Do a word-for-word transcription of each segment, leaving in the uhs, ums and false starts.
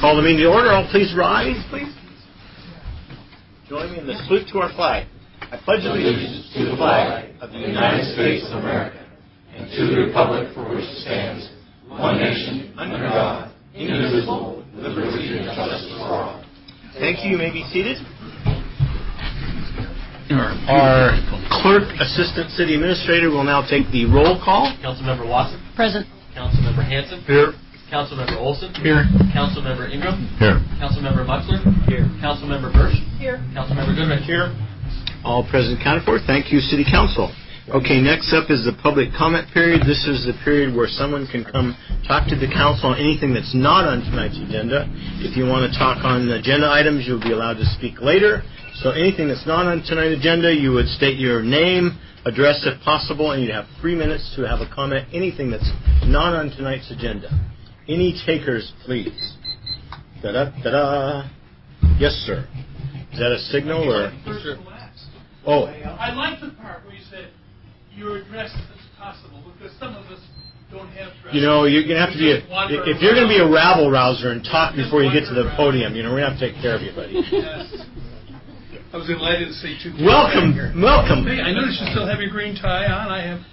Call the meeting to order. All please rise, please. Join me in the salute to our flag. I pledge allegiance to the flag of the United States of America and to the republic for which it stands, one nation, under God, indivisible, with liberty and justice for all. Thank you. You may be seated. Our clerk, assistant city administrator, will now take the roll call. Councilmember Watson. Present. Councilmember Hanson. Here. Councilmember Olson. Here. Councilmember Ingram. Here. Councilmember Muxler. Here. Councilmember Birch. Here. Councilmember Goodrich. Here. All present accounted for. Thank you, City Council. Okay, next up is the public comment period. This is the period where someone can come talk to the council on anything that's not on tonight's agenda. If you want to talk on the agenda items, you'll be allowed to speak later. So anything that's not on tonight's agenda, you would state your name, address if possible, and you'd have three minutes to have a comment. Anything that's not on tonight's agenda. Any takers, please? Da-da, da-da. Yes, sir. Is that a signal or? Sure. Oh. I like the part where you said you're addressed as possible, because some of us don't have dress. You know, you're going to have to be, a, if you're going to be a rabble rouser and talk before you get to the podium, you know, we're going to have to take care of you, buddy. Yes. I was delighted to see two people. Welcome, welcome. Hey, I noticed you still have your green tie on. I have.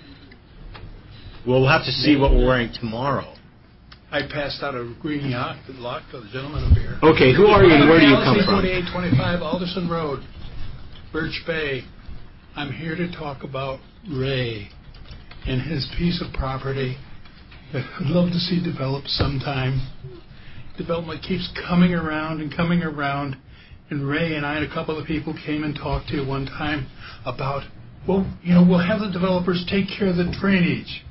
We'll have to see what we're wearing tomorrow. I passed out a green yacht that locked to the gentleman up here. Okay, who are you and where do you come from? twenty-eight twenty-five Alderson Road, Birch Bay. I'm here to talk about Ray and his piece of property that I'd love to see developed sometime. Development keeps coming around and coming around, and Ray and I and a couple of people came and talked to you one time about, well, you know, we'll have the developers take care of the drainage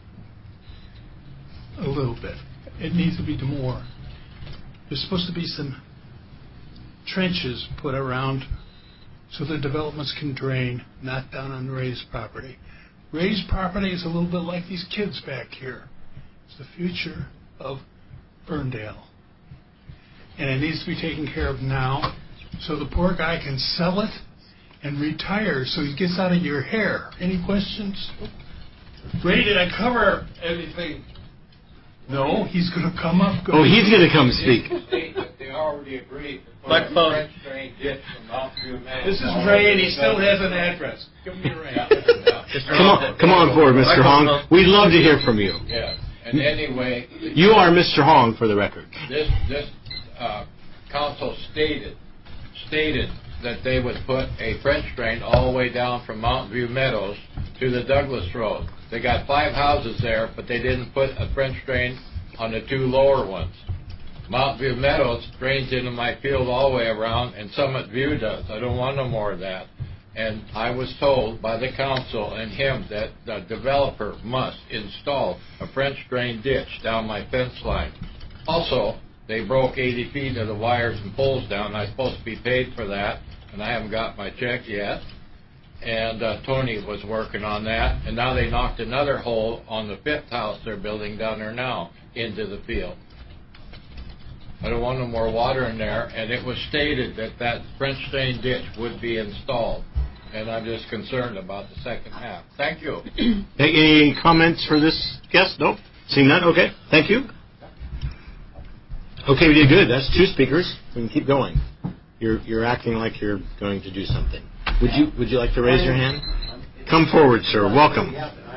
a little bit. It needs to be more. There's supposed to be some trenches put around so the developments can drain, not down on Ray's property. Ray's property is a little bit like these kids back here. It's the future of Ferndale. And it needs to be taken care of now so the poor guy can sell it and retire so he gets out of your hair. Any questions? Ray, did I cover everything? No, he's going to come up. Oh, he's going to come speak. They, they already agreed to put Like a phone. French drain ditch from Mount View Manor. This is Ray, and he still has an address. Give me a ring. Come on, come on forward, Mister Hong. We'd love to hear from you. Yes. And anyway, You are Mister Hong, for the record. this this uh, council stated stated that they would put a French drain all the way down from Mountain View Meadows to the Douglas Road. They got five houses there, but they didn't put a French drain on the two lower ones. Mountain View Meadows drains into my field all the way around, and Summit View does. I don't want no more of that. And I was told by the council and him that the developer must install a French drain ditch down my fence line. Also, they broke eighty feet of the wires and poles down. I'm supposed to be paid for that, and I haven't got my check yet. And uh, Tony was working on that, and now they knocked another hole on the fifth house they're building down there now into the field. I don't want no more water in there, and it was stated that that French drain ditch would be installed, and I'm just concerned about the second half. Thank you. Any comments for this guest? Nope. Seeing none? Okay. Thank you. Okay, we did good. That's two speakers. We can keep going. You're you're acting like you're going to do something. Would you Would you like to raise your hand? Come forward, sir. Welcome.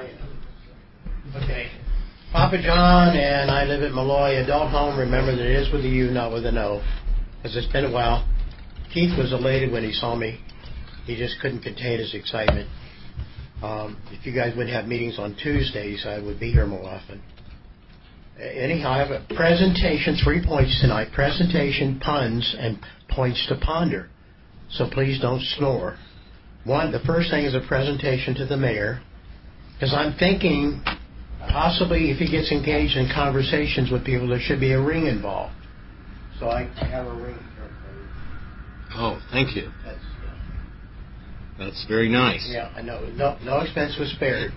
Okay. Papa John, and I live at Malloy Adult Home. Remember that it is with a U, not with an O, because it's been a while. Keith was elated when he saw me. He just couldn't contain his excitement. Um, if you guys would have meetings on Tuesdays, I would be here more often. Anyhow, I have a presentation, three points tonight. Presentation, puns, and points to ponder. So please don't snore. One, the first thing is a presentation to the mayor, because I'm thinking possibly if he gets engaged in conversations with people, there should be a ring involved. So I have a ring here. Oh, thank you. That's, yeah. That's very nice. Yeah, I know. No, no expense was spared.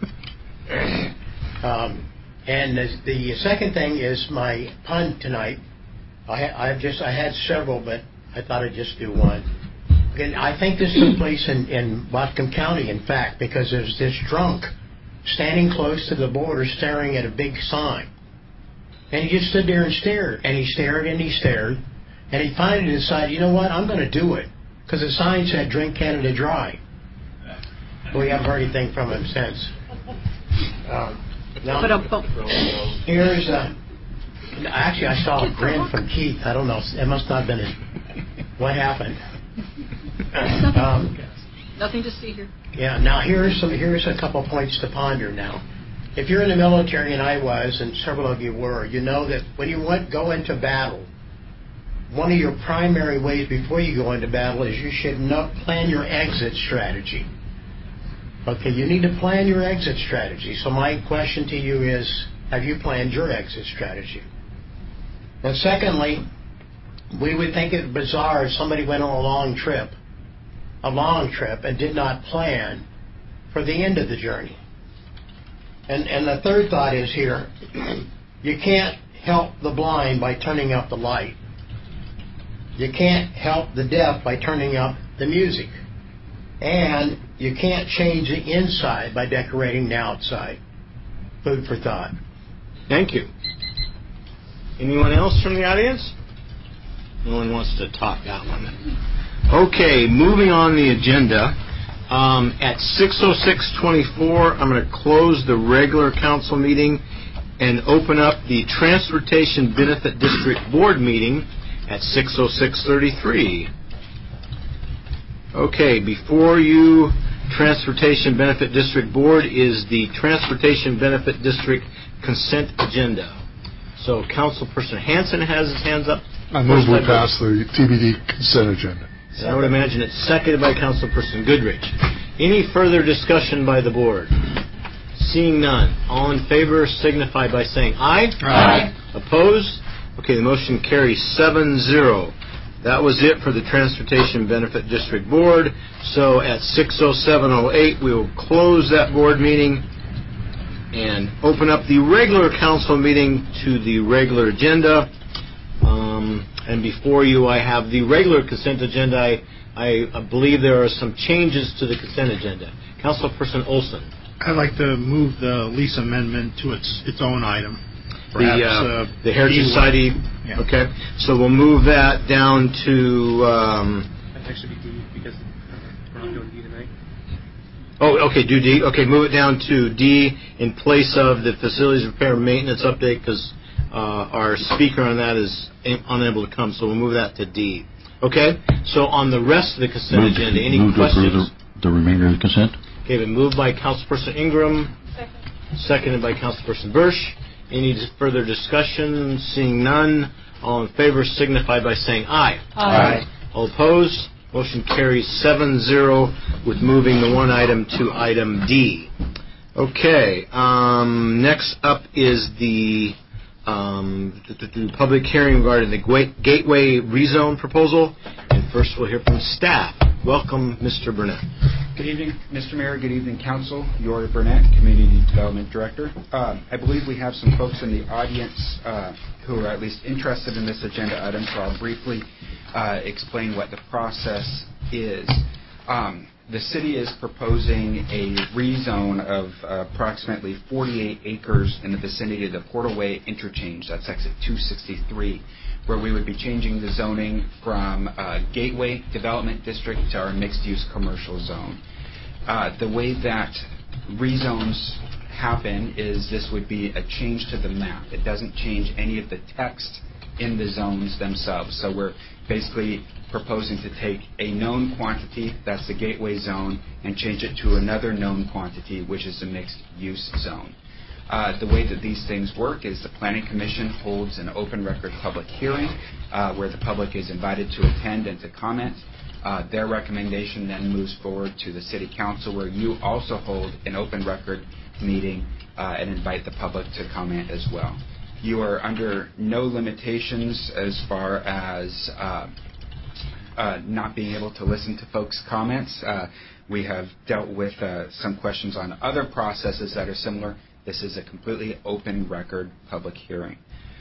um, and the, the second thing is my pun tonight. I, I just I had several, but I thought I'd just do one. And I think this took place in, in Whatcom County, in fact, because there's this drunk standing close to the border staring at a big sign. And he just stood there and stared, and he stared and he stared, and he finally decided, you know what, I'm going to do it, because the sign said "Drink Canada Dry." We haven't heard anything from him since. Um, now, here's uh, actually I saw a grin from Keith. I don't know. It must not have been it. What happened? Um, Nothing to see here. yeah. Now here's some. Here's a couple points to ponder. Now, if you're in the military, and I was, and several of you were, you know that when you went, go into battle, one of your primary ways before you go into battle is you should know, plan your exit strategy. Okay, you need to plan your exit strategy. So my question to you is, have you planned your exit strategy? And secondly, we would think it bizarre if somebody went on a long trip, a long trip, and did not plan for the end of the journey. And and the third thought is here, you can't help the blind by turning up the light. You can't help the deaf by turning up the music. And you can't change the inside by decorating the outside. Food for thought. Thank you. Anyone else from the audience? No one wants to talk that one. Okay, moving on the agenda. Um, at six oh six twenty-four, I'm going to close the regular council meeting and open up the Transportation Benefit District Board meeting at six oh six thirty-three. Okay, before you, Transportation Benefit District Board is the Transportation Benefit District Consent Agenda. So Councilperson Hanson has his hands up. I move we pass the T B D consent agenda. And I would imagine it's seconded by Councilperson Goodrich. Any further discussion by the board? Seeing none. All in favor signify by saying aye. Aye. Opposed? Okay, the motion carries seven zero. That was it for the Transportation Benefit District Board. So at six oh seven oh eight, we will close that board meeting and open up the regular council meeting to the regular agenda. Um, and before you, I have the regular consent agenda. I, I believe there are some changes to the consent agenda. Councilperson Olson. I'd like to move the lease amendment to its its own item. Perhaps, the, uh, uh, the Heritage D Society. Yeah. Okay, so we'll move that down to. Um, That actually be D because we're not doing D tonight. oh, okay, do D. Okay, move it down to D in place of the facilities repair and maintenance update because uh, our speaker on that is unable to come. So we'll move that to D. Okay, so on the rest of the consent move, agenda, any move questions? The, the remainder of the consent. Okay, been moved by Councilperson Ingram, Second. seconded by Councilperson Bursch. Any further discussion? Seeing none, all in favor signify by saying aye. Aye. Aye. All opposed? Motion carries seven zero with moving the one item to item D. Okay, um, next up is the um, public hearing regarding the Gateway rezone proposal. And first we'll hear from staff. Welcome, Mister Burnett. Good evening, Mister Mayor. Good evening, Council. Yori Burnett, Community Development Director. Uh, I believe we have some folks in the audience uh, who are at least interested in this agenda item, so I'll briefly uh, explain what the process is. Um, the city is proposing a rezone of uh, approximately forty-eight acres in the vicinity of the Portalway Interchange. That's exit two sixty-three. Where we would be changing the zoning from uh, Gateway Development District to our mixed-use commercial zone. Uh, the way that rezones happen is this would be a change to the map. It doesn't change any of the text in the zones themselves. So we're basically proposing to take a known quantity, that's the Gateway zone, and change it to another known quantity, which is the mixed-use zone. Uh, the way that these things work is the Planning Commission holds an open record public hearing uh, where the public is invited to attend and to comment. Uh, their recommendation then moves forward to the City Council where you also hold an open record meeting uh, and invite the public to comment as well. You are under no limitations as far as uh, uh, not being able to listen to folks' comments. Uh, we have dealt with uh, some questions on other processes that are similar. This is a completely open record public hearing.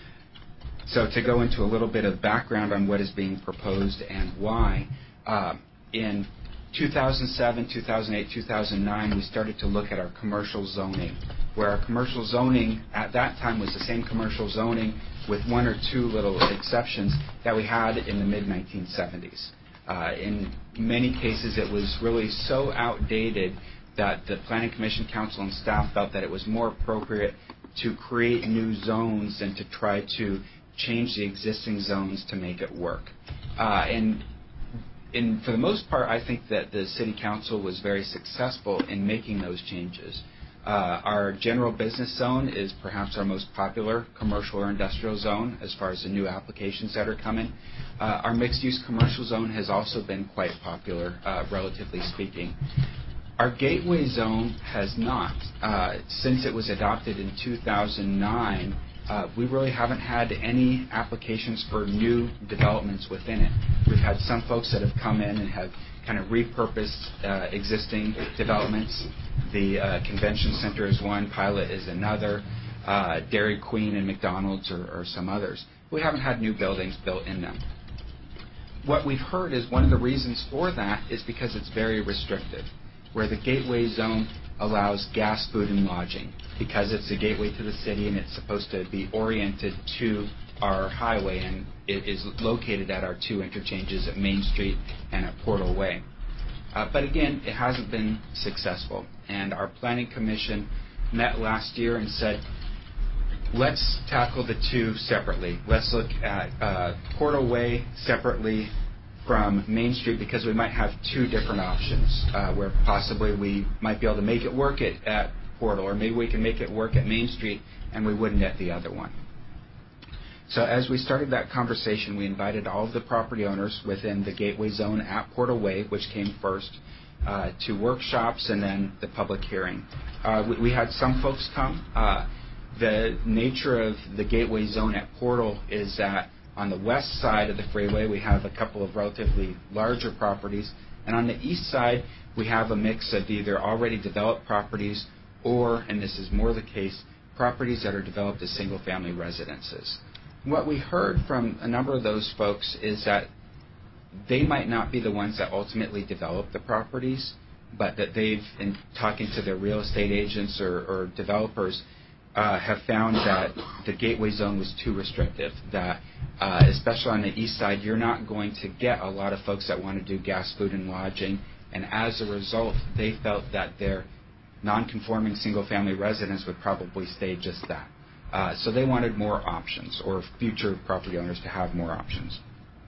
So to go into a little bit of background on what is being proposed and why, uh, in two thousand seven, two thousand eight, two thousand nine, we started to look at our commercial zoning, where our commercial zoning at that time was the same commercial zoning with one or two little exceptions that we had in the mid nineteen seventies. Uh, in many cases, it was really so outdated that the Planning Commission, Council, and staff felt that it was more appropriate to create new zones than to try to change the existing zones to make it work. Uh, and in, for the most part, I think that the City Council was very successful in making those changes. Uh, our general business zone is perhaps our most popular commercial or industrial zone as far as the new applications that are coming. Uh, our mixed-use commercial zone has also been quite popular, uh, relatively speaking. Our gateway zone has not. Uh, since it was adopted in two thousand nine, uh, we really haven't had any applications for new developments within it. We've had some folks that have come in and have kind of repurposed uh, existing developments. The uh, convention center is one, Pilot is another, uh, Dairy Queen and McDonald's are, are some others. We haven't had new buildings built in them. What we've heard is one of the reasons for that is because it's very restrictive, where the gateway zone allows gas, food, and lodging. Because it's a gateway to the city and it's supposed to be oriented to our highway, and it is located at our two interchanges at Main Street and at Portal Way. Uh, but again, it hasn't been successful. And our Planning Commission met last year and said, let's tackle the two separately. Let's look at uh, Portal Way separately from Main Street, because we might have two different options uh, where possibly we might be able to make it work at, at Portal, or maybe we can make it work at Main Street and we wouldn't at the other one. So as we started that conversation, we invited all of the property owners within the gateway zone at Portal Way, which came first, uh, to workshops and then the public hearing. Uh, we, we had some folks come. Uh, the nature of the gateway zone at Portal is that on the west side of the freeway, we have a couple of relatively larger properties, and on the east side, we have a mix of either already developed properties or, and this is more the case, properties that are developed as single-family residences. What we heard from a number of those folks is that they might not be the ones that ultimately develop the properties, but that they've, in talking to their real estate agents or, or developers, uh, have found that the gateway zone was too restrictive, that uh, especially on the east side, you're not going to get a lot of folks that want to do gas, food, and lodging, and as a result, they felt that their non-conforming single-family residence would probably stay just that. Uh, so they wanted more options, or future property owners to have more options.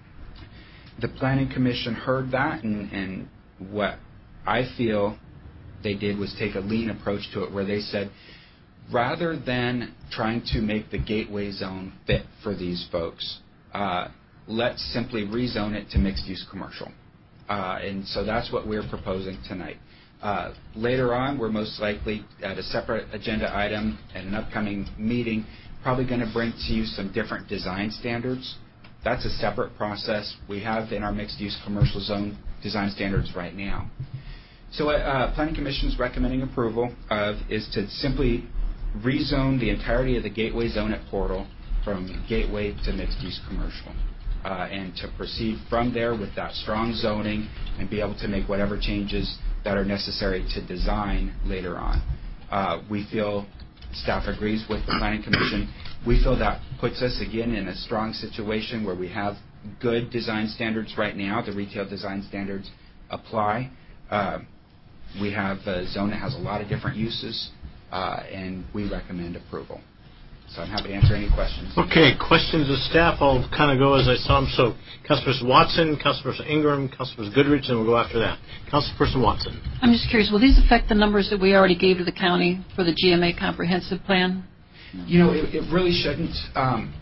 The Planning Commission heard that, and, and what I feel they did was take a lean approach to it, where they said, rather than trying to make the gateway zone fit for these folks, uh, let's simply rezone it to mixed-use commercial. Uh, and so that's what we're proposing tonight. Uh, later on, we're most likely at a separate agenda item at an upcoming meeting, probably going to bring to you some different design standards. That's a separate process. We have in our mixed-use commercial zone design standards right now. So what uh, Planning Commission is recommending approval of is to simply rezone the entirety of the gateway zone at Portal from gateway to mixed-use commercial, uh, and to proceed from there with that strong zoning and be able to make whatever changes that are necessary to design later on. Uh, we feel, staff agrees with the Planning Commission, we feel that puts us again in a strong situation where we have good design standards right now. The retail design standards apply. Uh, we have a zone that has a lot of different uses, uh, and we recommend approval. So I'm happy to answer any questions. Okay, questions of staff. I'll kind of go as I saw them. So, Councilperson Watson, Councilperson Ingram, Councilperson Goodrich, and we'll go after that. Councilperson Watson. I'm just curious, will these affect the numbers that we already gave to the county for the G M A comprehensive plan? You know, it, it really shouldn't. Um,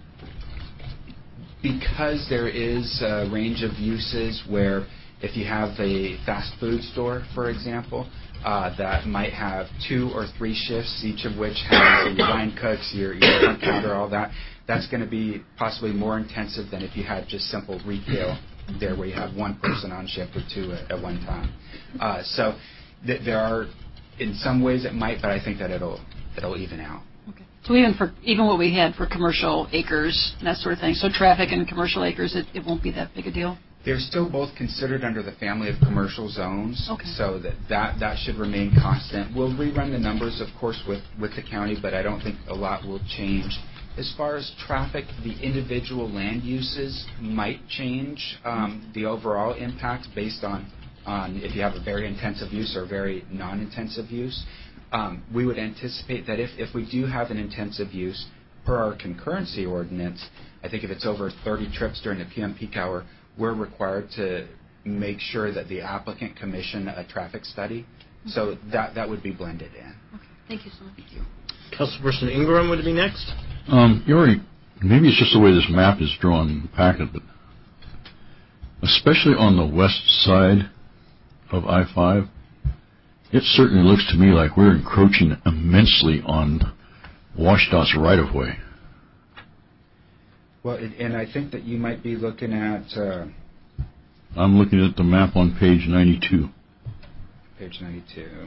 because there is a range of uses where if you have a fast food store, for example, Uh, that might have two or three shifts, each of which has your line cooks, your, your front counter, all that. That's going to be possibly more intensive than if you had just simple retail there where you have one person on shift or two at, at one time. Uh, so th- there are, in some ways it might, but I think that it'll it'll even out. Okay. So even for even what we had for commercial acres and that sort of thing, so traffic and commercial acres, it, it won't be that big a deal? They're still both considered under the family of commercial zones, Okay. so that, that that should remain constant. We'll rerun the numbers, of course, with, with the county, but I don't think a lot will change. As far as traffic, the individual land uses might change um, the overall impact based on, on if you have a very intensive use or very non-intensive use. Um, we would anticipate that if, if we do have an intensive use, per our concurrency ordinance, I think if it's over thirty trips during the P M peak hour, we're required to make sure that the applicant commission a traffic study. So that that would be blended in. Okay. Thank you so much. Thank you. Councilperson Ingram would be next. Um, you already, maybe it's just the way this map is drawn in the packet, but especially on the west side of I five, it certainly looks to me like we're encroaching immensely on WashDOT's right-of-way. Well, it, and I think that you might be looking at... Uh, I'm looking at the map on page ninety-two. Page ninety-two.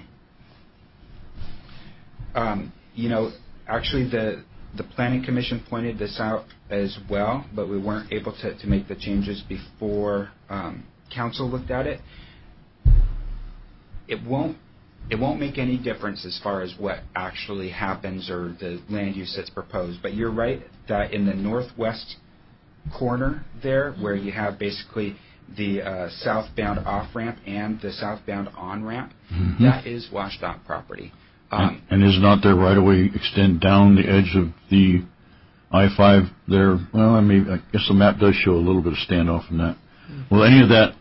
Um, you know, actually the the Planning Commission pointed this out as well, but we weren't able to, to make the changes before um, Council looked at it. It won't It won't make any difference as far as what actually happens or the land use that's proposed. But you're right that in the northwest corner there, where you have basically the uh, southbound off-ramp and the southbound on-ramp, mm-hmm. that is WashDOT property. Um, and, and is not their right-of-way extend down the edge of the I five there? Well, I mean, I guess the map does show a little bit of standoff in that. Mm-hmm. Will any of that,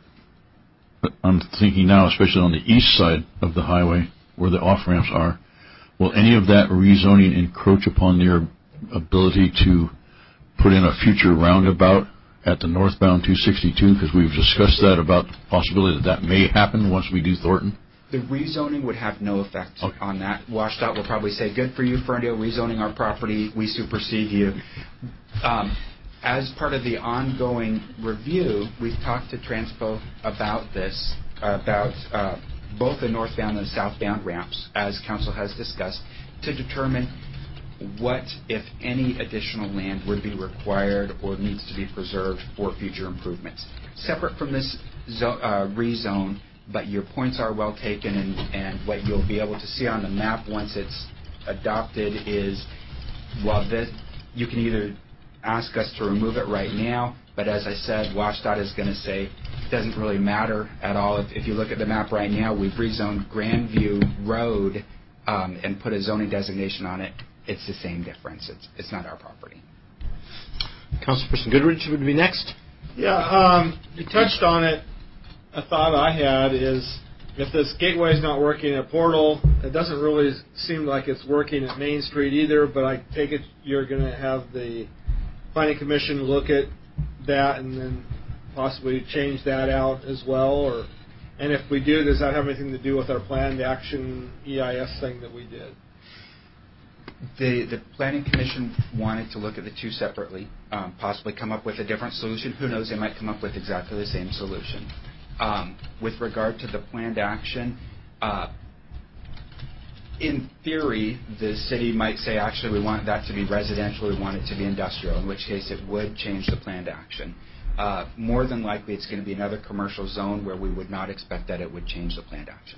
I'm thinking now, especially on the east side of the highway where the off-ramps are, will any of that rezoning encroach upon their ability to put in a future roundabout at the northbound two sixty-two? Because we've discussed that about the possibility that that may happen once we do Thornton. The rezoning would have no effect okay. on that. WashDOT will probably say, good for you, Ferndale, rezoning our property, we supersede you. Um, As part of the ongoing review, we've talked to Transpo about this, about uh, both the northbound and the southbound ramps, as Council has discussed, to determine what, if any, additional land would be required or needs to be preserved for future improvements. Separate from this zo- uh, rezone, but your points are well taken, and, and what you'll be able to see on the map once it's adopted is, while this, you can either ask us to remove it right now, but as I said, WashDOT is going to say it doesn't really matter at all. If, if you look at the map right now, we've rezoned Grandview Road um, and put a zoning designation on it. It's the same difference. It's it's not our property. Councilperson Goodrich would be next. Yeah, um, you touched on it. A thought I had is if this gateway is not working at Portal, it doesn't really seem like it's working at Main Street either, but I take it you're going to have the Planning Commission look at that and then possibly change that out as well, or and if we do, does that have anything to do with our planned action E I S thing that we did? The the Planning Commission wanted to look at the two separately, um, possibly come up with a different solution. Who knows? They might come up with exactly the same solution. Um, with regard to the planned action, uh, in theory, the city might say, actually, we want that to be residential, we want it to be industrial, in which case it would change the planned action. Uh, more than likely, it's going to be another commercial zone where we would not expect that it would change the planned action.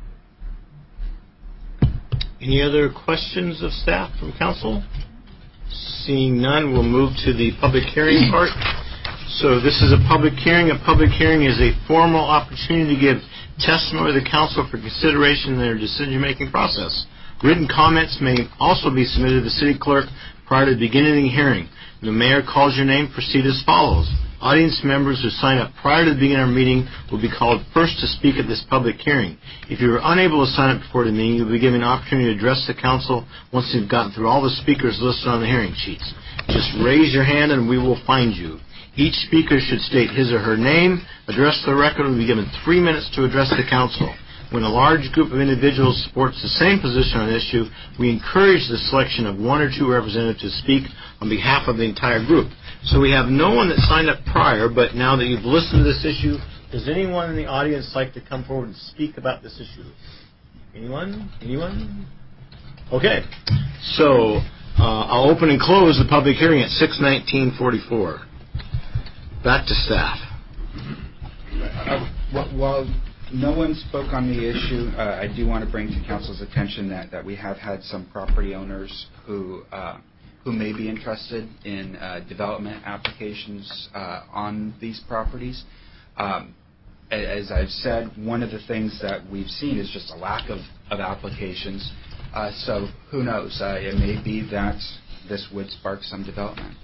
Any other questions of staff from council? Seeing none, we'll move to the public hearing part. So this is a public hearing. A public hearing is a formal opportunity to give testimony to the council for consideration in their decision-making process. Written comments may also be submitted to the city clerk prior to the beginning of the hearing. When the mayor calls your name, proceed as follows. Audience members who sign up prior to the beginning of our meeting will be called first to speak at this public hearing. If you are unable to sign up before the meeting, you'll be given an opportunity to address the council once you've gotten through all the speakers listed on the hearing sheets. Just raise your hand and we will find you. Each speaker should state his or her name, address the record, and be given three minutes to address the council. When a large group of individuals supports the same position on an issue, we encourage the selection of one or two representatives to speak on behalf of the entire group. So we have no one that signed up prior, but now that you've listened to this issue, does anyone in the audience like to come forward and speak about this issue? Anyone? Anyone? Okay. So uh, I'll open and close the public hearing at six nineteen forty-four. Back to staff. Uh, wh- while no one spoke on the issue, uh, I do want to bring to council's attention that, that we have had some property owners who uh, who may be interested in uh, development applications uh, on these properties. Um, as I've said, one of the things that we've seen is just a lack of, of applications. Uh, so who knows? Uh, it may be that this would spark some development.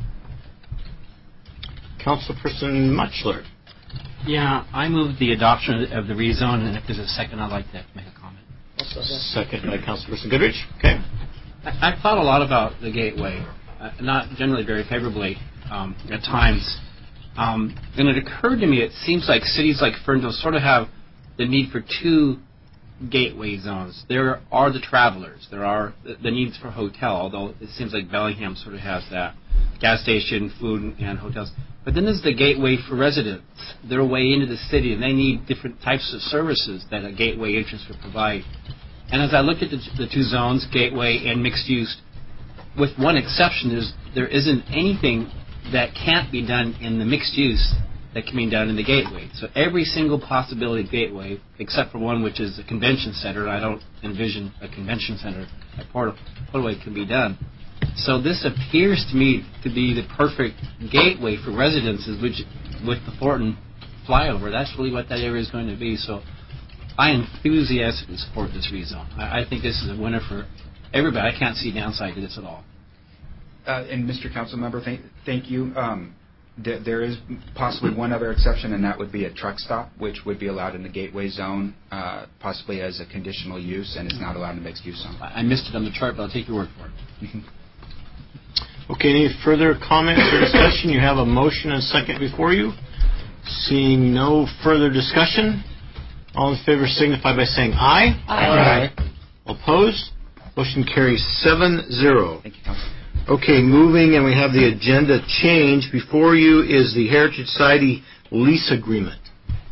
Councilperson Mutchler. Yeah, I move the adoption of the rezone, and if there's a second, I'd like to make a comment. Second by Councilperson Goodrich. Okay. I, I've thought a lot about the Gateway, uh, not generally very favorably um, at times. Um, and it occurred to me, it seems like cities like Ferndale sort of have the need for two gateway zones. There are the travelers. There are the, the needs for hotel, although it seems like Bellingham sort of has that. Gas station, food, and hotels. But then there's the gateway for residents. Their way into the city, and they need different types of services that a gateway entrance would provide. And as I looked at the, the two zones, gateway and mixed use, with one exception, is there isn't anything that can't be done in the mixed use that can be done in the gateway. So every single possibility of gateway, except for one which is a convention center, and I don't envision a convention center at Portal, Portalway can be done. So this appears to me to be the perfect gateway for residences, which with the Thornton flyover, that's really what that area is going to be. So I enthusiastically support this rezone. I, I think this is a winner for everybody. I can't see downside to this at all. Uh, and Mister Councilmember, thank, thank you. Um, th- there is possibly one other exception, and that would be a truck stop, which would be allowed in the gateway zone, uh, possibly as a conditional use, and is not allowed in the mixed use zone. I missed it on the chart, but I'll take your word for it. Mm-hmm. Okay, any further comments or discussion? You have a motion and a second before you. Seeing no further discussion, all in favor signify by saying aye. Aye. Aye. Opposed? Motion carries seven zero. Thank you, Council. Okay, moving, and we have the agenda change. Before you is the Heritage Society lease agreement.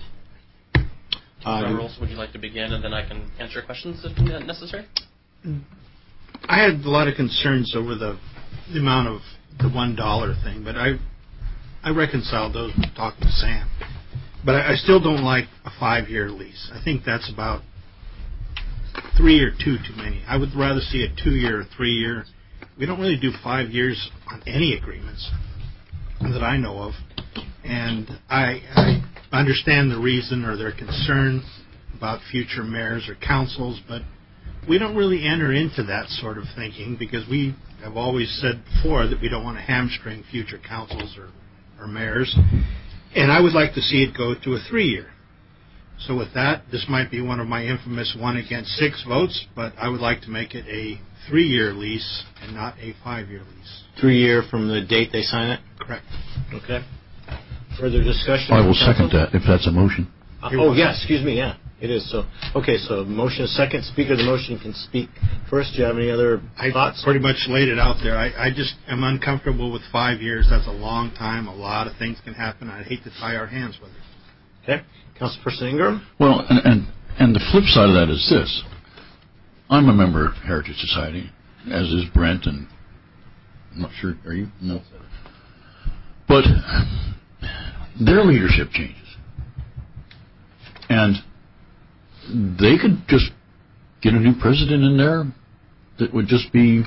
Uh, Rules, would you like to begin, and then I can answer questions if necessary? I had a lot of concerns over the, the amount of the one dollar thing, but I I reconciled those talking to Sam. But I, I still don't like a five-year lease. I think that's about three or two too many. I would rather see a two-year or three-year. We don't really do five years on any agreements that I know of. And I, I understand the reason or their concern about future mayors or councils, but we don't really enter into that sort of thinking because we have always said before that we don't want to hamstring future councils or, or mayors. And I would like to see it go to a three-year. So with that, this might be one of my infamous one against six votes, but I would like to make it a three-year lease and not a five-year lease. Three-year from the date they sign it? Correct. Okay. Further discussion? I will second that, if that's a motion. Uh, oh, yeah, excuse me, yeah, it is. So, okay, so motion is second. Speaker of the motion can speak first. Do you have any other I thoughts? pretty much laid it out there. I, I just am uncomfortable with five years. That's a long time. A lot of things can happen. I'd hate to tie our hands with it. Okay. Councilperson Ingram? Well, and, and, and the flip side of that is this. I'm a member of Heritage Society, as is Brent, and I'm not sure, are you? No. But their leadership changes. And they could just get a new president in there that would just be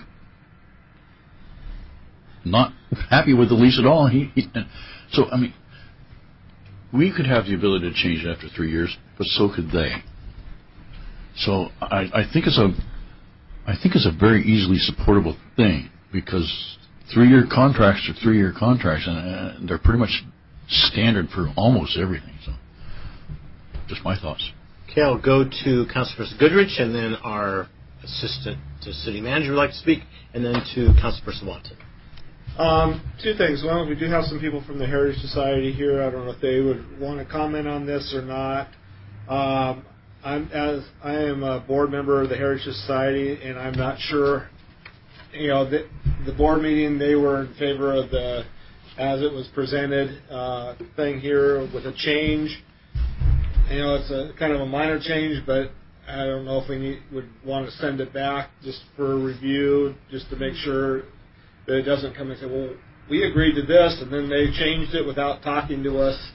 not happy with the lease at all. He, he, so, I mean, we could have the ability to change it after three years, but so could they. So I, I think it's a, I think it's a very easily supportable thing because three-year contracts are three-year contracts, and uh, they're pretty much standard for almost everything. So, just my thoughts. Okay, I'll go to Councilperson Goodrich, and then our assistant to city manager would like to speak, and then to Councilperson Watson. Um, two things. One, we do have some people from the Heritage Society here. I don't know if they would want to comment on this or not. Um, I'm as I am a board member of the Heritage Society, and I'm not sure. You know, the, the board meeting, they were in favor of the, as it was presented, uh, thing here with a change. You know, it's a kind of a minor change, but I don't know if we need, would want to send it back just for review, just to make sure that it doesn't come and say, well, we agreed to this, and then they changed it without talking to us.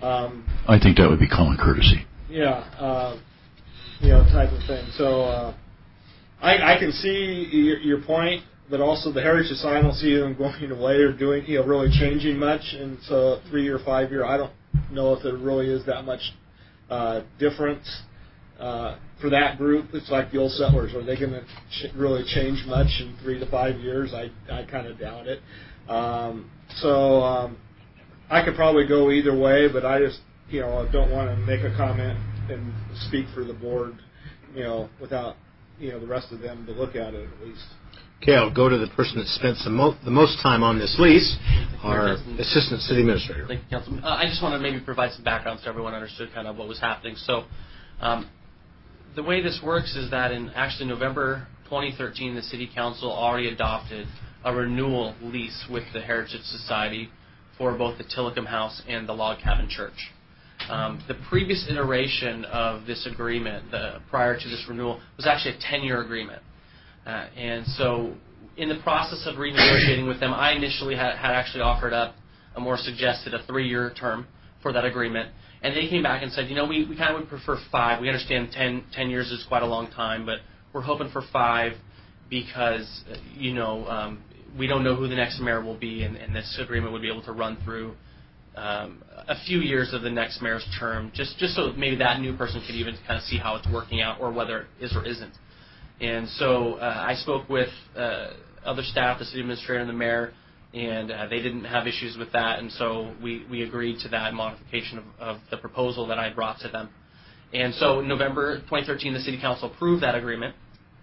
Um, I think that would be common courtesy. yeah, uh, you know, type of thing. So uh, I, I can see your, your point, but also the Heritage Society, I don't see them going away or doing, you know, really changing much. And so three year, five year, I don't know if there really is that much uh, difference uh, for that group. It's like the Old Settlers. Are they going to ch- really change much in three to five years? I, I kind of doubt it. Um, so um, I could probably go either way, but I just, you know, don't want to make a comment and speak for the board, you know, without, you know, the rest of them to look at it at least. Okay, I'll go to the person that spent the, mo- the most time on this lease, our Assistant City Administrator. Thank you, Councilman. Uh, I just want to maybe provide some background so everyone understood kind of what was happening. So um, the way this works is that in actually November twenty thirteen, the City Council already adopted a renewal lease with the Heritage Society for both the Tillicum House and the Log Cabin Church. Um, the previous iteration of this agreement, the, prior to this renewal, was actually a ten-year agreement. Uh, and so in the process of renegotiating with them, I initially had, had actually offered up a more suggested a three-year term for that agreement. And they came back and said, you know, we, we kind of would prefer five. We understand ten, ten years is quite a long time, but we're hoping for five because, you know, um, we don't know who the next mayor will be, and, and this agreement would be able to run through um, a few years of the next mayor's term, just, just so maybe that new person could even kind of see how it's working out or whether it is or isn't. And so uh, I spoke with uh, other staff, the city administrator and the mayor, and uh, they didn't have issues with that, and so we, we agreed to that modification of, of the proposal that I brought to them. And so in November twenty thirteen, the City Council approved that agreement.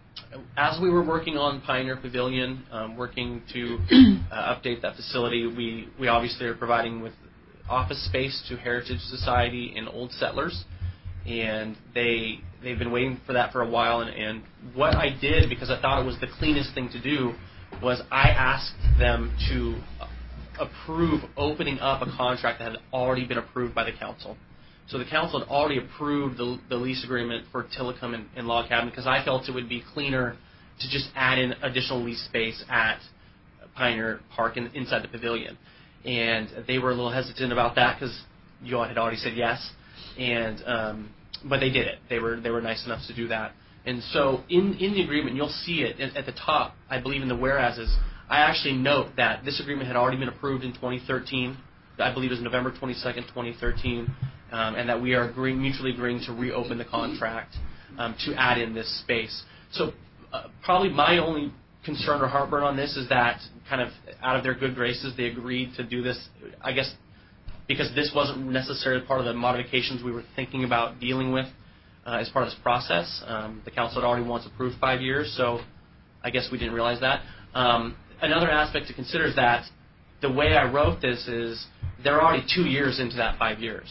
As we were working on Pioneer Pavilion, um, working to uh, update that facility, we, we obviously are providing with office space to Heritage Society and Old Settlers, and they they've been waiting for that for a while. And, and what I did, because I thought it was the cleanest thing to do, was I asked them to approve opening up a contract that had already been approved by the council. So the council had already approved the, the lease agreement for Tillicum and, and Log Cabin, because I felt it would be cleaner to just add in additional lease space at Pioneer Park in, inside the pavilion. And they were a little hesitant about that because you all had already said yes. And um, but they did it. They were they were nice enough to do that. And so in, in the agreement, you'll see it at, at the top, I believe in the whereases, I actually note that this agreement had already been approved in twenty thirteen. I believe it was November twenty-second, twenty thirteen, um, and that we are agreeing, mutually agreeing to reopen the contract um, to add in this space. So uh, probably my only concern or heartburn on this is that kind of out of their good graces, they agreed to do this, I guess, because this wasn't necessarily part of the modifications we were thinking about dealing with uh, as part of this process. Um, the council had already once approved five years, so I guess we didn't realize that. Um, another aspect to consider is that the way I wrote this is they're already two years into that five years.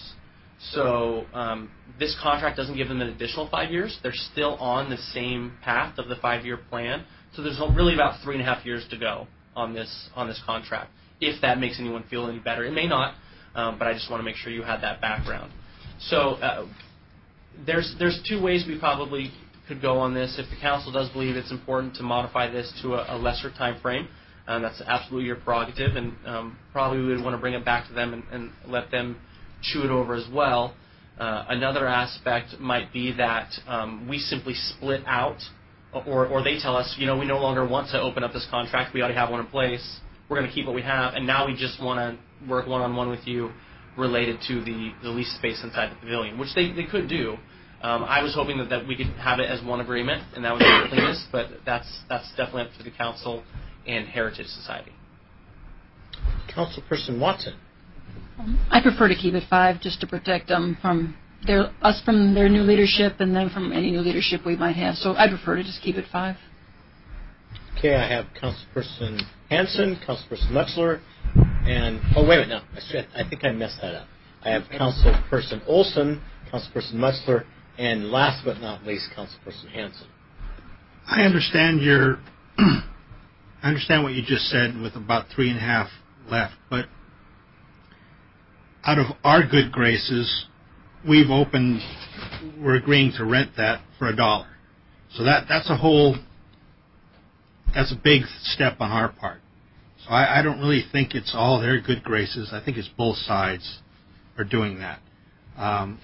So um, this contract doesn't give them an additional five years. They're still on the same path of the five-year plan. So there's really about three and a half years to go on this on this contract, if that makes anyone feel any better. It may not. Um, but I just want to make sure you had that background. So uh, there's there's two ways we probably could go on this. If the council does believe it's important to modify this to a, a lesser time frame, um, that's absolutely your prerogative, and um, probably we would want to bring it back to them and, and let them chew it over as well. Uh, another aspect might be that um, we simply split out, or, or they tell us, you know, we no longer want to open up this contract. We already have one in place. We're going to keep what we have, and now we just want to work one-on-one with you related to the, the lease space inside the pavilion, which they, they could do. Um, I was hoping that, that we could have it as one agreement, and that would be the cleanest, but that's that's definitely up to the council and Heritage Society. Councilperson Watson. Um, I prefer to keep it five, just to protect them from their us from their new leadership, and then from any new leadership we might have. So I prefer to just keep it five. Okay, I have Councilperson Hanson, Councilperson Mutzler, and oh wait a minute, no, I, said, I think I messed that up. I have Councilperson Olson, Councilperson Mutzler, and last but not least, Councilperson Hanson. I understand your, I understand what you just said with about three and a half left, but out of our good graces, we've opened, we're agreeing to rent that for a dollar. So that that's a whole, that's a big step on our part. So I, I don't really think it's all their good graces. I think it's both sides are doing that. Um,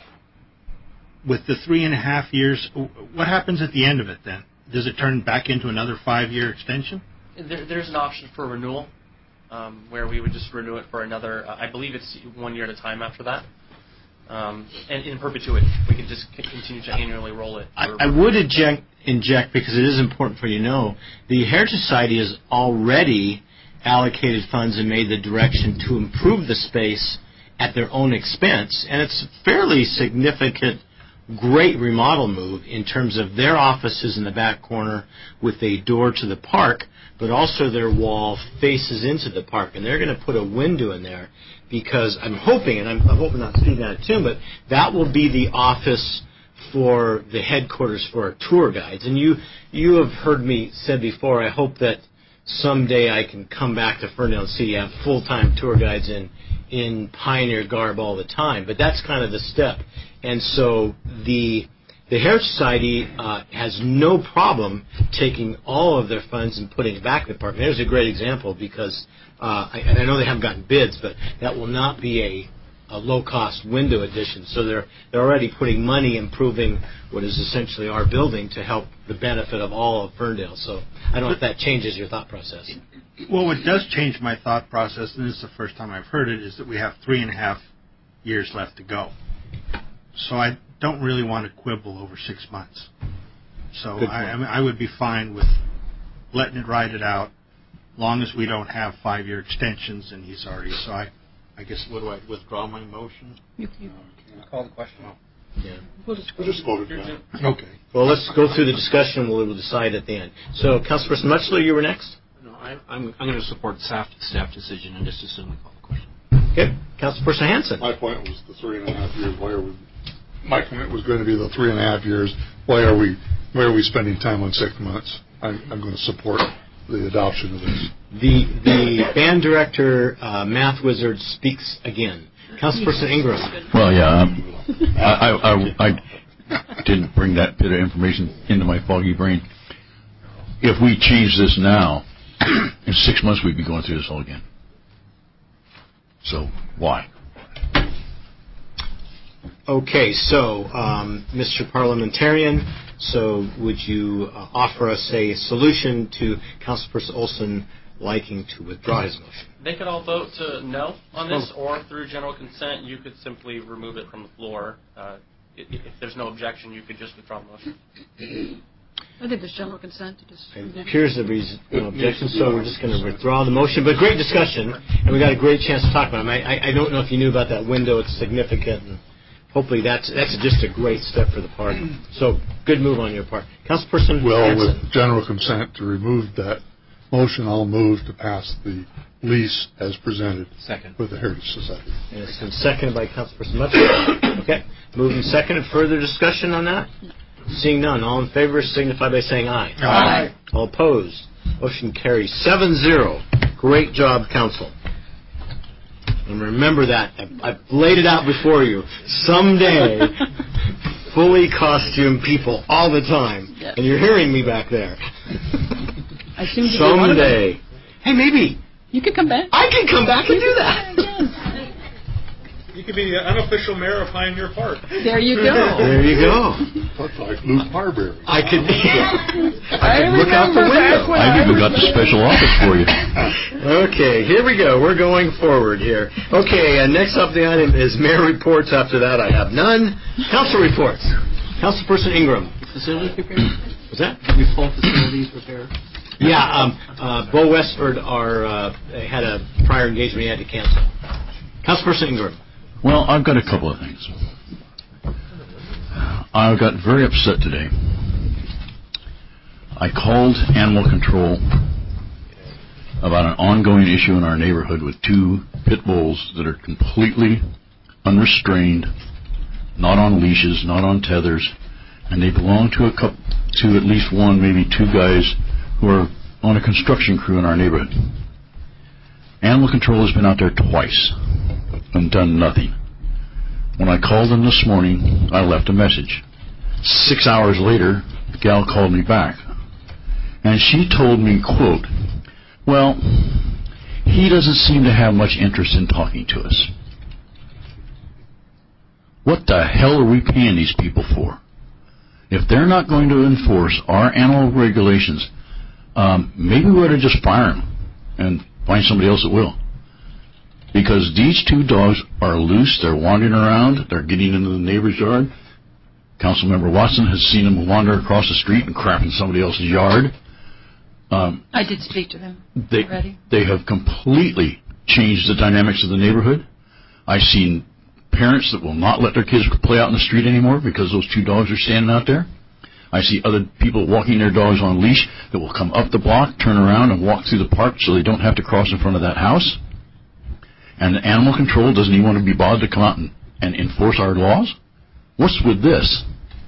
with the three and a half years, what happens at the end of it then? Does it turn back into another five-year extension? There, there's an option for renewal, um, where we would just renew it for another, uh, I believe it's one year at a time after that. Um, and in perpetuity, we could just c- continue to annually roll it. I, I would inject, inject, because it is important for you to know, the Heritage Society has already allocated funds and made the direction to improve the space at their own expense, and it's a fairly significant, great remodel move in terms of their offices in the back corner with a door to the park, but also their wall faces into the park, and they're going to put a window in there because I'm hoping, and I'm, I'm hoping not speaking out of tune, but that will be the office for the headquarters for our tour guides. And you you have heard me said before, I hope that someday I can come back to Ferndale City and have full-time tour guides in, in Pioneer garb all the time, but that's kind of the step. And so the the Heritage Society uh, has no problem taking all of their funds and putting it back in the park. And there's a great example because, uh, I, and I know they haven't gotten bids, but that will not be a, a low-cost window addition. So they're they're already putting money improving what is essentially our building to help the benefit of all of Ferndale. So I don't know if that changes your thought process. Well, what does change my thought process, and this is the first time I've heard it, is that we have three and a half years left to go. So I don't really want to quibble over six months. So I, I, mean, I would be fine with letting it ride it out, long as we don't have five-year extensions, and he's already. So I, I guess, what do I withdraw my motion? You, you call the question. Oh. Yeah. We'll just, We'll just vote it down. Okay. Well, let's go through the discussion, and we'll decide at the end. So, Councilperson Mutchler, you were next. No, I, I'm I'm going to support staff staff decision and just assume we call the question. Okay, Councilperson Hanson. My point was the three and a half years. Why are we? My point was going to be the three and a half years. Why are we? Why are we spending time on six months? I'm, I'm going to support the adoption of this. The the band director, uh, math wizard, speaks again. Councilperson Ingram. Well, yeah, um, I, I, I, I didn't bring that bit of information into my foggy brain. If we change this now, in six months we'd be going through this all again. So why? Okay, so um, Mister Parliamentarian, so would you uh, offer us a solution to Councilperson Olson liking to withdraw his motion? They could all vote to no on this, or through general consent, you could simply remove it from the floor. Uh, if, if there's no objection, you could just withdraw the motion. I think there's general consent to just. It appears there is no objection, so we're just going to withdraw the motion. But great discussion, and we got a great chance to talk about it. I, I don't know if you knew about that window; it's significant, and hopefully that's that's just a great step for the park. So good move on your part, Councilperson. Well, Hanson. with general consent to remove that motion, I'll move to pass the lease as presented. Second. With the Heritage Society. And it's been seconded by Councilperson Mutchler. Okay, moved and seconded. Further discussion on that? Seeing none, all in favor signify by saying aye. Aye. All opposed. Motion carries seven zero. Great job, Council. And remember that. I've, I've laid it out before you. Someday, fully costumed people all the time. Yes. And you're hearing me back there. I seem to be one of them. Someday. Hey, maybe. You could come back. I can come back and do that. You could be the unofficial mayor of Pioneer Park. There you go. There you go. That's like Luke Marbury. I could, I could I look out the remember window. back when I've even got the special office for you. Okay, here we go. We're going forward here. Okay, and next up the item is mayor reports. After that, I have none. Council reports. Councilperson Ingram. Facilities repair? Was that? Your full facilities repair? Yeah, um, uh, Bo Westford our, uh, had a prior engagement he had to cancel. Councilperson Ingram. Well, I've got a couple of things. I got very upset today. I called animal control about an ongoing issue in our neighborhood with two pit bulls that are completely unrestrained, not on leashes, not on tethers, and they belong to a couple, to at least one, maybe two guys who are on a construction crew in our neighborhood. Animal control has been out there twice and done nothing. When I called them this morning, I left a message. Six hours later, the gal called me back. And she told me, quote, well, he doesn't seem to have much interest in talking to us. What the hell are we paying these people for? If they're not going to enforce our animal regulations, um, maybe we ought to just fire them and find somebody else that will. Because these two dogs are loose, they're wandering around, they're getting into the neighbor's yard. Councilmember Watson has seen them wander across the street and crap in somebody else's yard. Um, I did speak to them they, already. They have completely changed the dynamics of the neighborhood. I've seen parents that will not let their kids play out in the street anymore because those two dogs are standing out there. I see other people walking their dogs on leash that will come up the block, turn around, and walk through the park so they don't have to cross in front of that house. And the animal control doesn't even want to be bothered to come out and, and enforce our laws? What's with this?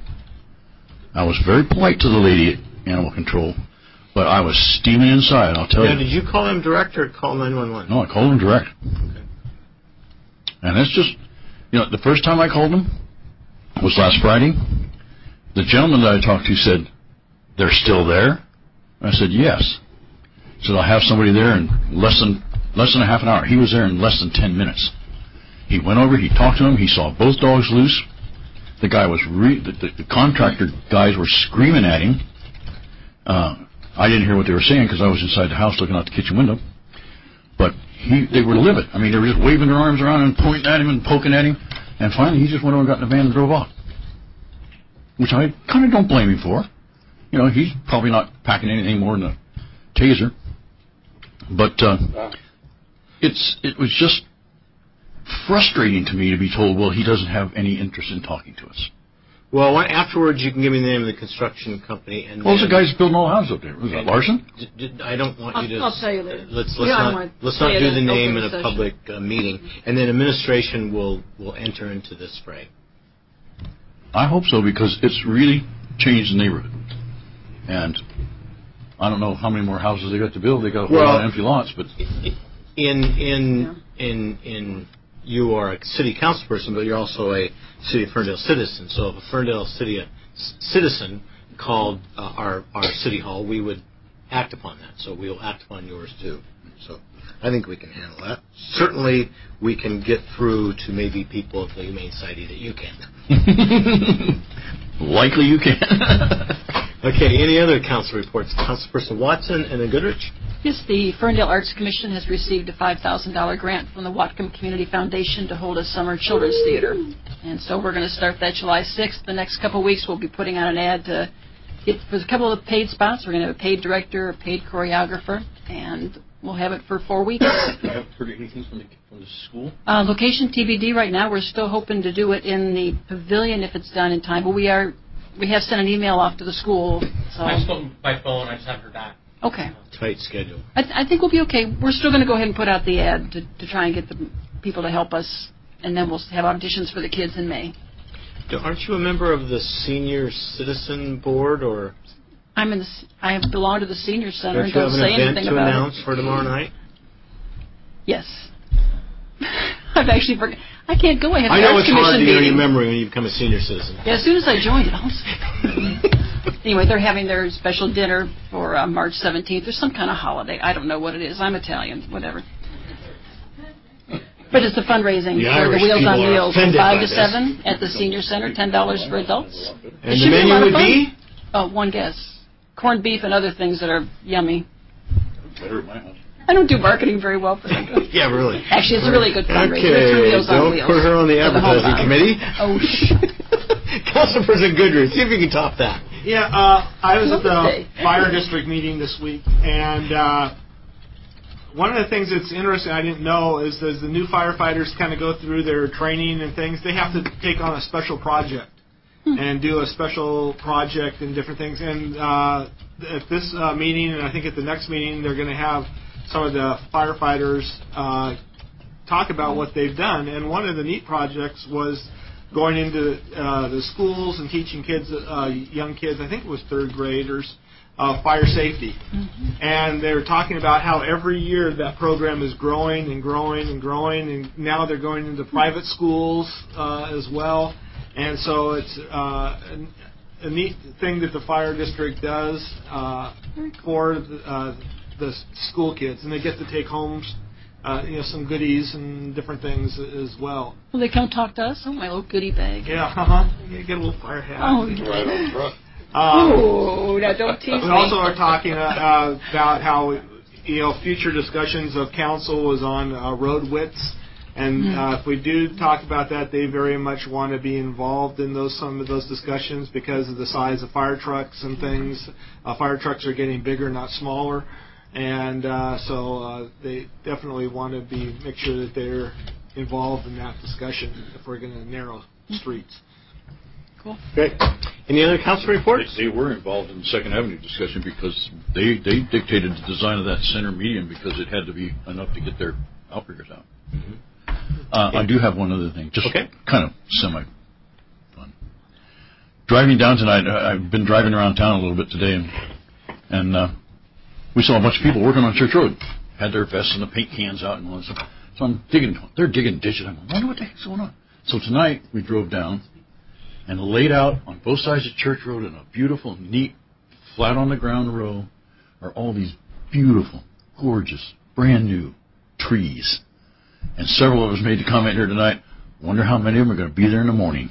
I was very polite to the lady at animal control, but I was steaming inside, I'll tell now, you. Did you call them direct or call nine one one? No, I called them direct. Okay. And that's just, you know, the first time I called them was last Friday. The gentleman that I talked to said, they're still there? I said, yes. He said, I'll have somebody there in less than less than a half an hour. He was there in less than ten minutes. He went over, he talked to him, he saw both dogs loose. The guy was, re- the, the, the contractor guys were screaming at him. Uh, I didn't hear what they were saying because I was inside the house looking out the kitchen window. But he, they were livid. I mean, they were just waving their arms around and pointing at him and poking at him. And finally, he just went over and got in the van and drove off. Which I kind of don't blame him for. You know, he's probably not packing anything more than a taser. But uh, it's it was just frustrating to me to be told, well, he doesn't have any interest in talking to us. Well, why, afterwards you can give me the name of the construction company. And well, it's the guys building all the houses up there. Was that Larson? D- d- I don't want I'll, you to. I'll tell you later. Let's let's yeah, not let's not do the name in a session. public uh, meeting, and then administration will will enter into this fray. I hope so, because it's really changed the neighborhood. And I don't know how many more houses they got to build. They got a whole well, lot of empty lots, but in in yeah. in in you are a city council person, but you're also a City of Ferndale citizen. So if a Ferndale city citizen called uh, our our city hall, we would act upon that. So we'll act upon yours too. So I think we can handle that. Certainly, we can get through to maybe people at the Humane Society that you can. Likely you can. Okay, any other council reports? Councilperson Watson and then Goodrich. Yes, the Ferndale Arts Commission has received a five thousand dollars grant from the Whatcom Community Foundation to hold a summer children's theater. And so we're going to start that July sixth. The next couple of weeks we'll be putting out an ad to get, for a couple of paid spots. We're going to have a paid director, a paid choreographer, and we'll have it for four weeks. You haven't heard anything from the, from the school? Uh, location T B D right now. We're still hoping to do it in the pavilion if it's done in time. But we are we have sent an email off to the school. So. I've spoken by phone. I just haven't heard back. Okay. Tight schedule. I, th- I think we'll be okay. We're still going to go ahead and put out the ad to, to try and get the people to help us, and then we'll have auditions for the kids in May. Aren't you a member of the Senior Citizen Board, or? I'm in. The, I belong to the Senior Center. Don't you have don't an say event anything to about announce it. for tomorrow night? Yes. I've actually forgotten. I can't go. I have I the know Arts it's hard to Commission get meeting. your memory when you become a senior citizen. Yeah, as soon as I joined it, I was anyway, they're having their special dinner for uh, March seventeenth. There's some kind of holiday. I don't know what it is. I'm Italian, whatever. But it's a fundraising The for Irish the Wheels on people are Wheels from offended five by to this. seven at the Senior Center, ten dollars for adults. And it the should be a menu lot of would fun. be? Oh, one guess. Corned beef and other things that are yummy. Better at my house. I don't do marketing very well for them. Yeah, really. Actually, it's a really good fundraiser. Okay, For Wheels on don't Wheels put her on the for the advertising homeowners. committee. Oh, shh. Councilperson Goodrich, see if you can top that. Yeah, uh, I was at the Okay. fire district meeting this week, and uh, one of the things that's interesting I didn't know is as the new firefighters kind of go through their training and things, they have to take on a special project and do a special project and different things. And uh, at this uh, meeting, and I think at the next meeting, they're going to have some of the firefighters uh, talk about what they've done. And one of the neat projects was going into uh, the schools and teaching kids, uh, young kids, I think it was third graders, uh, fire safety. Mm-hmm. And they were talking about how every year that program is growing and growing and growing, and now they're going into private schools uh, as well. And so it's uh, a, a neat thing that the fire district does uh, for the, uh, the school kids, and they get to take homes uh, you know, some goodies and different things as well. Will they come talk to us? Oh, my little goodie bag. Yeah, uh-huh. You get a little fire hat. Oh, Right on front. Um, oh, now don't tease we me. also are talking uh, uh, about how, you know, future discussions of council was on uh, road widths. And Mm-hmm. uh, if we do talk about that, they very much want to be involved in those some of those discussions because of the size of fire trucks and things. Uh, fire trucks are getting bigger, not smaller, and uh, so uh, they definitely want to be make sure that they're involved in that discussion if we're going to narrow streets. Cool. Great. Any other council reports? They, they were involved in the Second Avenue discussion because they, they dictated the design of that center median because it had to be enough to get their outriggers out. Mm-hmm. Uh, I do have one other thing, just okay. kind of semi-fun. Driving down tonight, uh, I've been driving around town a little bit today, and, and uh, we saw a bunch of people working on Church Road. Had their vests and the paint cans out and all that stuff. So I'm digging, they're digging ditches. I'm like, I wonder what the heck's going on. So tonight, we drove down, and laid out on both sides of Church Road in a beautiful, neat, flat-on-the-ground row are all these beautiful, gorgeous, brand-new trees. And several of us made the comment here tonight, wonder how many of them are going to be there in the morning.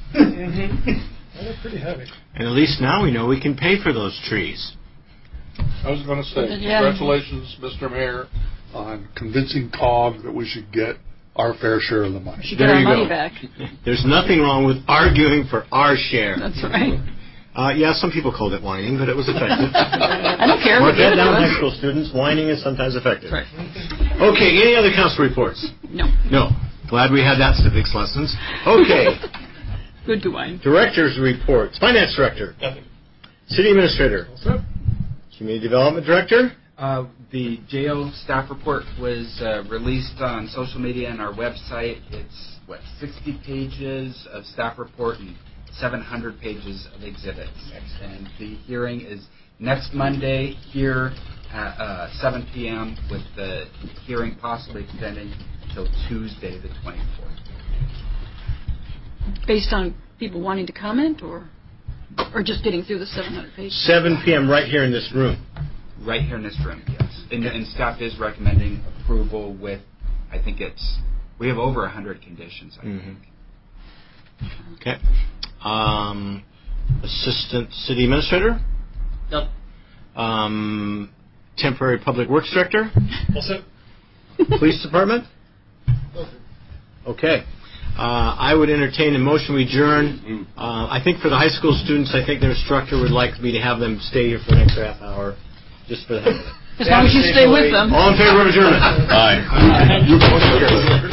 Well, they're pretty heavy. And at least now we know we can pay for those trees. I was going to say, Yeah. congratulations, Mister Mayor, on convincing C O G that we should get our fair share of the money. We should There get our you money go. back. There's nothing wrong with arguing for our share. That's right. Uh, yeah, some people called it whining, but it was effective. I don't care. Mark We're that good down, at high it. school students. Whining is sometimes effective. That's right. Okay, any other council reports? No. No. Glad we had that civics lessons. Okay. Good to wine. Director's reports. Finance Director. Nothing. City Administrator. What's up? Community Development Director. Uh, the J O staff report was uh, released on social media and our website. It's, what, sixty pages of staff report and seven hundred pages of exhibits. And the hearing is next Monday here at uh, seven p.m. with the hearing possibly extending until Tuesday the twenty-fourth. Based on people wanting to comment, or or just getting through the seven hundred pages? seven p.m. right here in this room. Right here in this room, yes. And, and staff is recommending approval with, I think it's, we have over one hundred conditions, I Mm-hmm. think. Okay. Um, Assistant City Administrator. Nope. Um, temporary Public Works Director. What's up? Police Department. Okay. Uh, I would entertain a motion we adjourn. Uh, I think for the high school students, I think their instructor would like me to have them stay here for an extra half hour, just for the heck of it. As long as you stay with them. All in favor of adjournment? Aye. Aye.